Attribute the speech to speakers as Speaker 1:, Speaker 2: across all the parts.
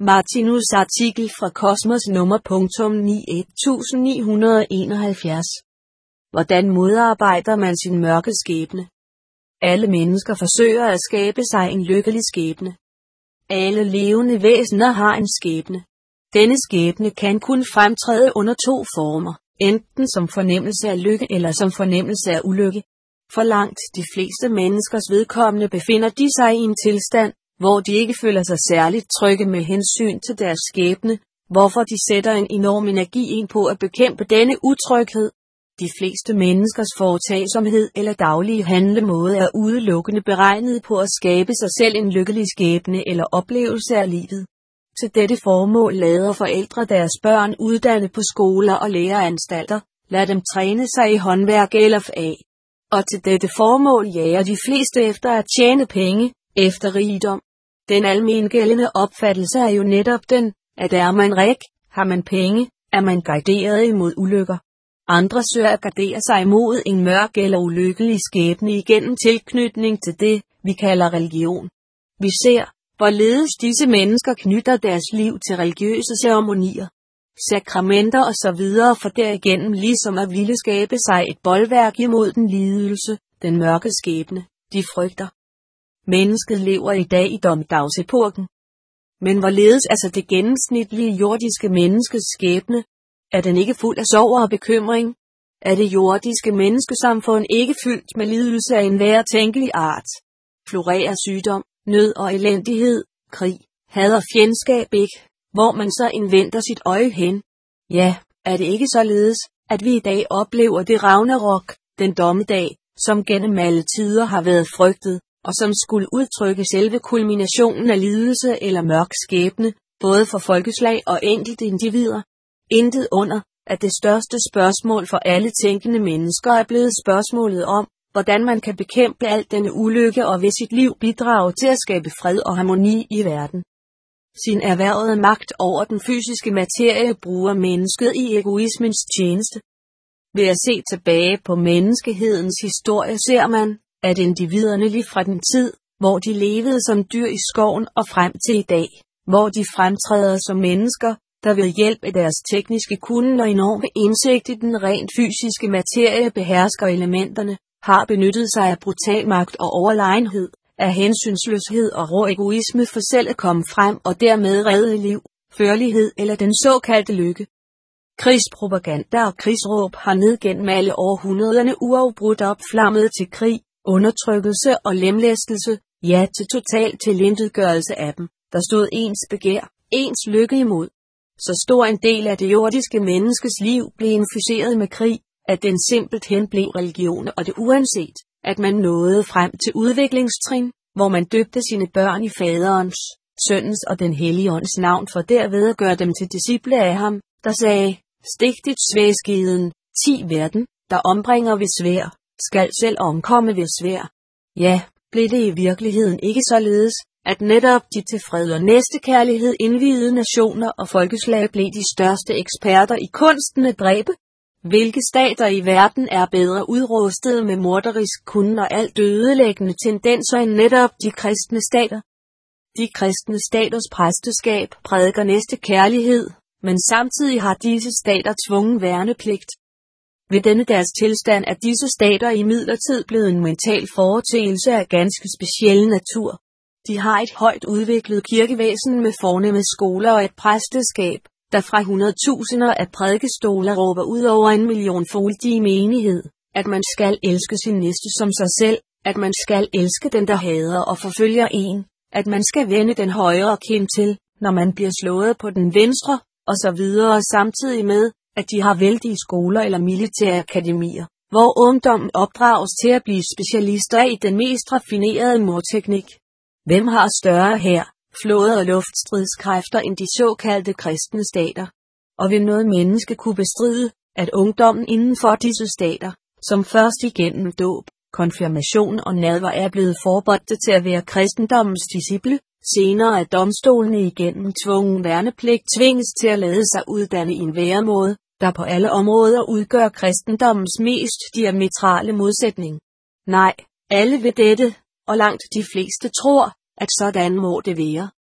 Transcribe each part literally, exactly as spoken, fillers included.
Speaker 1: Martinus artikel fra Kosmos nummer ni ni enoghalvfjerds. Hvordan modarbejder man sin mørke skæbne? Alle mennesker forsøger at skabe sig en lykkelig skæbne. Alle levende væsener har en skæbne. Denne skæbne kan kun fremtræde under to former, enten som fornemmelse af lykke eller som fornemmelse af ulykke. For langt de fleste menneskers vedkommende befinder de sig i en tilstand, hvor de ikke føler sig særligt trygge med hensyn til deres skæbne, hvorfor de sætter en enorm energi ind på at bekæmpe denne utryghed. De fleste menneskers foretagsomhed eller daglige handlemåde er udelukkende beregnet på at skabe sig selv en lykkelig skæbne eller oplevelse af livet. Til dette formål lader forældre deres børn uddanne på skoler og læreanstalter, lad dem træne sig i håndværk eller fag. Og til dette formål jager de fleste efter at tjene penge, efter rigdom. Den almengældende opfattelse er jo netop den, at er man rig, har man penge, er man garderet imod ulykker. Andre søger at gardere sig imod en mørk eller ulykkelig skæbne igennem tilknytning til det, vi kalder religion. Vi ser, hvorledes disse mennesker knytter deres liv til religiøse ceremonier, sakramenter osv. for derigennem ligesom at ville skabe sig et bolværk imod den lidelse, den mørke skæbne, de frygter. Mennesket lever i dag i dommedagsepoken. Men hvorledes altså det gennemsnitlige jordiske menneskes skæbne? Er den ikke fuld af sorg og bekymring? Er det jordiske menneskesamfund ikke fyldt med lidelse af enhver tænkelig art? Florerer sygdom, nød og elendighed, krig, had og fjendskab ikke, hvor man så indvender sit øje hen? Ja, er det ikke således, at vi i dag oplever det Ragnarok, den dommedag, som gennem alle tider har været frygtet, og som skulle udtrykke selve kulminationen af lidelse eller mørk skæbne, både for folkeslag og enkelte individer? Intet under, at det største spørgsmål for alle tænkende mennesker er blevet spørgsmålet om, hvordan man kan bekæmpe alt denne ulykke og ved sit liv bidrage til at skabe fred og harmoni i verden. Sin erhvervede magt over den fysiske materie bruger mennesket i egoismens tjeneste. Ved at se tilbage på menneskehedens historie ser man, at individerne lige fra den tid, hvor de levede som dyr i skoven og frem til i dag, hvor de fremtræder som mennesker, der ved hjælp af deres tekniske kunnen og enorme indsigt i den rent fysiske materie behersker elementerne, har benyttet sig af brutal magt og overlegenhed, af hensynsløshed og rå egoisme for selv at komme frem og dermed redde liv, førlighed eller den såkaldte lykke. Krigspropaganda og krigsråb har ned gennem alle århundrederne uafbrudt opflammet til krig, undertrykkelse og lemlæstelse, ja til total tilintetgørelse af dem, der stod ens begær, ens lykke imod. Så stor en del af det jordiske menneskes liv blev inficeret med krig, at den simpelthen blev religion, og det uanset, at man nåede frem til udviklingstrin, hvor man døbte sine børn i faderens, søndens og den hellige ånds navn for derved at gøre dem til disciple af ham, der sagde, stik dit svæskeden, ti verden, der ombringer ved svær, skal selv omkomme ved svær. Ja, blev det i virkeligheden ikke således, at netop de til fred og næstekærlighed indviede nationer og folkeslag blev de største eksperter i kunsten at dræbe? Hvilke stater i verden er bedre udrustet med morderisk kunnen og alt ødelæggende tendenser end netop de kristne stater? De kristne staters præsteskab prædiker næstekærlighed, men samtidig har disse stater tvungen værnepligt. Ved denne deres tilstand er disse stater imidlertid blevet en mental foreteelse af ganske speciel natur. De har et højt udviklet kirkevæsen med fornemme skoler og et præsteskab, der fra hundredtusinder af prædikestoler råber ud over en millionfoldige menighed, at man skal elske sin næste som sig selv, at man skal elske den der hader og forfølger en, at man skal vende den højre kind til, når man bliver slået på den venstre, og så videre samtidig med, at de har vældige skoler eller militære akademier, hvor ungdommen opdrages til at blive specialister i den mest raffinerede mordteknik. Hvem har større hær, flåde og luftstridskræfter end de såkaldte kristne stater? Og vil noget menneske kunne bestride, at ungdommen inden for disse stater, som først igennem dåb, konfirmation og nadver er blevet forberedte til at være kristendommens disciple, senere af domstolene igennem tvungen værnepligt tvinges til at lade sig uddanne i en væremåde, der på alle områder udgør kristendommens mest diametrale modsætning? Nej, alle ved dette, og langt de fleste tror, at sådan må det være.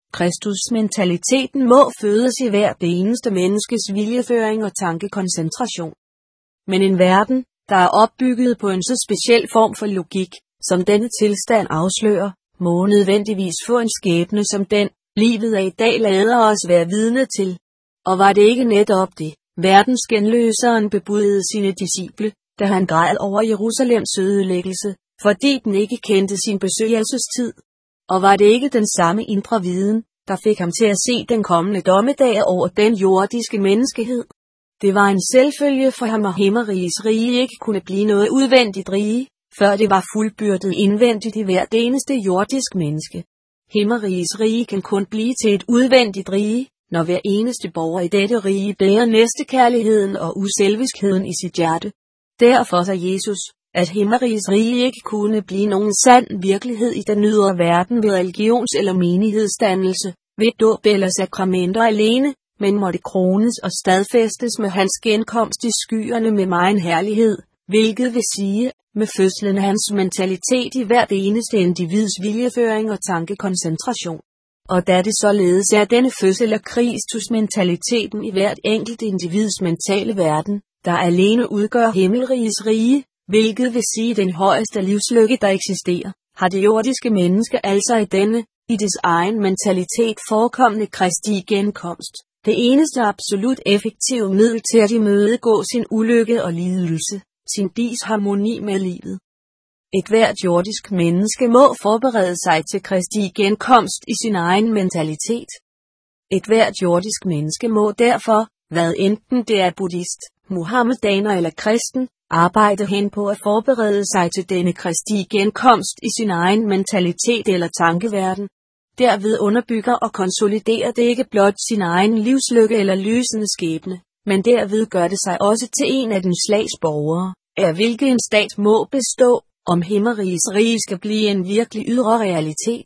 Speaker 1: Kristusmentaliteten må fødes i hvert eneste menneskes viljeføring og tankekoncentration. Men en verden, der er opbygget på en så speciel form for logik, som denne tilstand afslører, må nødvendigvis få en skæbne som den, livet af i dag lader os være vidne til. Og var det ikke netop det, verdens genløseren bebudede sine disciple, da han græd over Jerusalems ødelæggelse, fordi den ikke kendte sin besøgelsestid? Og var det ikke den samme indre viden, der fik ham til at se den kommende dommedag over den jordiske menneskehed? Det var en selvfølge for ham, at himmerigets rige ikke kunne blive noget udvendigt rige, før det var fuldbyrdet indvendigt i hvert eneste jordisk menneske. Himmerigets rige kan kun blive til et udvendigt rige, når hver eneste borger i dette rige bærer næstekærligheden og uselviskheden i sit hjerte. Derfor sagde Jesus, at himmerigets rige ikke kunne blive nogen sand virkelighed i den ydre verden ved religions- eller menighedsdannelse, ved dåb eller sakramenter alene, men måtte krones og stadfæstes med hans genkomst i skyerne med megen herlighed, hvilket vil sige, med fødslen af hans mentalitet i hvert eneste individs viljeføring og tankekoncentration. Og da det således er denne fødsel af Kristusmentaliteten i hvert enkelt individs mentale verden, der alene udgør himmelrigets rige, hvilket vil sige den højeste livslykke, der eksisterer, har det jordiske menneske altså i denne, i dets egen mentalitet forekommende Kristi genkomst, det eneste absolut effektive middel til at imødegå sin ulykke og lidelse, sin disharmoni med livet. Et hvert jordisk menneske må forberede sig til Kristi genkomst i sin egen mentalitet. Et hvert jordisk menneske må derfor, hvad enten det er buddhist, muhammedaner eller kristen, arbejde hen på at forberede sig til denne Kristi genkomst i sin egen mentalitet eller tankeverden. Derved underbygger og konsoliderer det ikke blot sin egen livslykke eller lysende skæbne, men derved gør det sig også til en af den slags borgere, af hvilket en stat må bestå, om himmerigets rige skal blive en virkelig ydre realitet.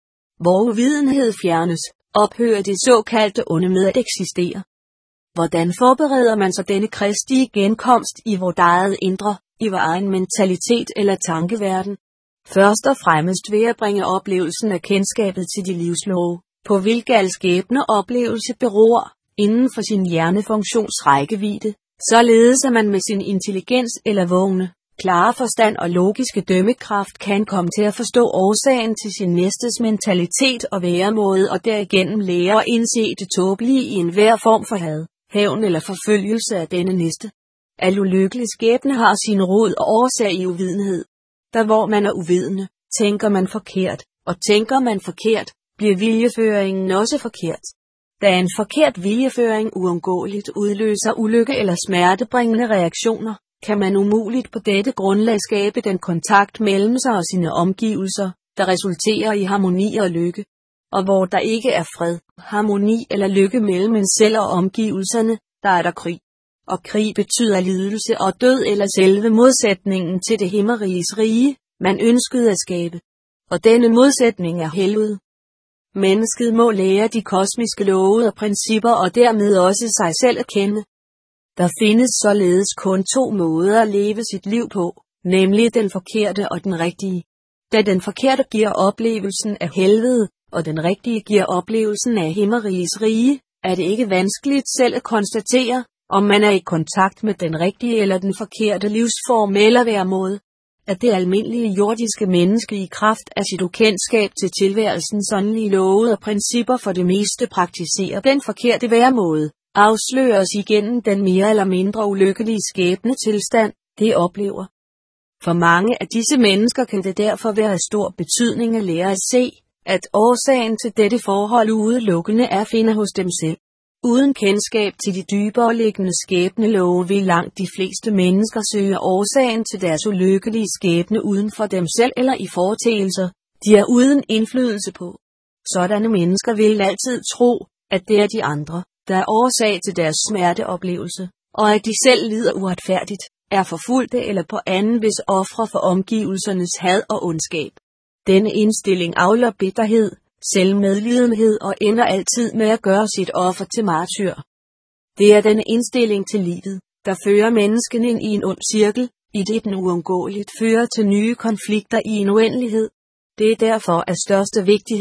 Speaker 1: Hvor uvidenhed fjernes, ophører det såkaldte onde med at eksistere. Hvordan forbereder man så denne Kristi genkomst i vort eget indre, i vor egen mentalitet eller tankeverden? Først og fremmest ved at bringe oplevelsen af kendskabet til de livslove, på hvilke al skæbne oplevelse beror, inden for sin hjernefunktions rækkevidde, således at man med sin intelligens eller vågne, klare forstand og logiske dømmekraft kan komme til at forstå årsagen til sin næstes mentalitet og væremåde og derigennem lære at indse det tåbelige i enhver form for had, hævn eller forfølgelse af denne næste. Al ulykkelig skæbne har sin rod og årsag i uvidenhed. Der hvor man er uvidende, tænker man forkert, og tænker man forkert, bliver viljeføringen også forkert. Da en forkert viljeføring uundgåeligt udløser ulykke eller smertebringende reaktioner, kan man umuligt på dette grundlag skabe den kontakt mellem sig og sine omgivelser, der resulterer i harmoni og lykke. Og hvor der ikke er fred, harmoni eller lykke mellem en selv og omgivelserne, der er der krig. Og krig betyder lidelse og død eller selve modsætningen til det himmeriges rige, man ønskede at skabe. Og denne modsætning er helvede. Mennesket må lære de kosmiske love og principper og dermed også sig selv at kende. Der findes således kun to måder at leve sit liv på, nemlig den forkerte og den rigtige. Da den forkerte giver oplevelsen af helvede, og den rigtige giver oplevelsen af himmeriges rige, er det ikke vanskeligt selv at konstatere, om man er i kontakt med den rigtige eller den forkerte livsform eller væremåde. At det almindelige jordiske menneske i kraft af sit ukendskab til tilværelsens åndelige love og principper for det meste praktiserer den forkerte væremåde, afsløres igennem den mere eller mindre ulykkelige skæbne tilstand, det oplever. For mange af disse mennesker kan det derfor være af stor betydning at lære at se, at årsagen til dette forhold udelukkende er at finde hos dem selv. Uden kendskab til de dybere liggende skæbnelove vil langt de fleste mennesker søge årsagen til deres ulykkelige skæbne uden for dem selv eller i foreteelser, de er uden indflydelse på. Sådanne mennesker vil altid tro, at det er de andre, der er årsag til deres smerteoplevelse, og at de selv lider uretfærdigt, er forfulgte eller på anden vis ofre for omgivelsernes had og ondskab. Denne indstilling avler bitterhed, selvmedlidenhed og ender altid med at gøre sit offer til martyr. Det er denne indstilling til livet, der fører mennesken ind i en ond cirkel, i det den uundgåeligt fører til nye konflikter i en uendelighed. Det er derfor af største vigtighed,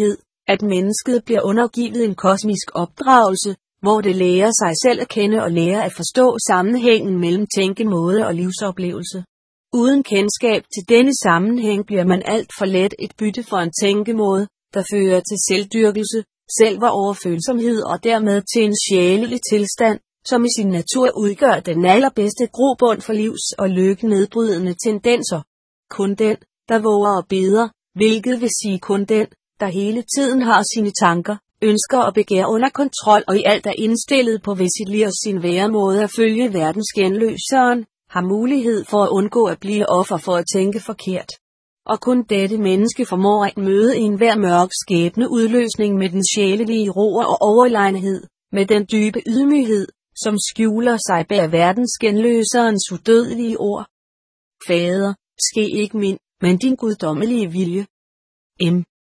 Speaker 1: at mennesket bliver undergivet en kosmisk opdragelse, hvor det lærer sig selv at kende og lærer at forstå sammenhængen mellem tænkemåde og livsoplevelse. Uden kendskab til denne sammenhæng bliver man alt for let et bytte for en tænkemåde, der fører til selvdyrkelse, selvoverfølsomhed og dermed til en sjælelig tilstand, som i sin natur udgør den allerbedste grobund for livs- og lykkenedbrydende tendenser. Kun den, der våger og beder, hvilket vil sige kun den, der hele tiden har sine tanker, ønsker og begær under kontrol og i alt er indstillet på ved sit liv og sin væremåde at følge verdens genløseren, har mulighed for at undgå at blive offer for at tænke forkert. Og kun dette menneske formår at møde enhver mørk skæbne udløsning med den sjælelige ro og overlegenhed, med den dybe ydmyghed, som skjuler sig bag verdens genløserens udødelige ord. Fader, ske ikke min, men din guddommelige vilje. M.